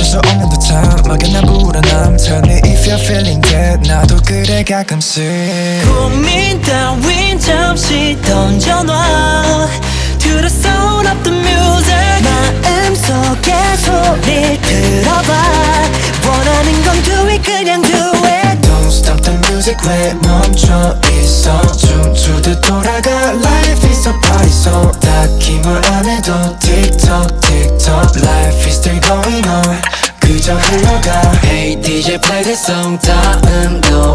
수 없는 듯한 막연한 불안함. Tell me if you're feeling that. 나도 그래 가끔씩. 고민 따윈 잠시 던져놔. To the sound of the music. 마음속의 소리 들어봐. 원하는 건 do it 그냥 do it. Don't stop the music 왜 멈춰 있어. 춤추듯 돌아가. Life is a party so 딱히 뭘 안 해도 틱톡 틱톡. Life is still going on. 그저 흘러가. Hey DJ play this song. 다음 노래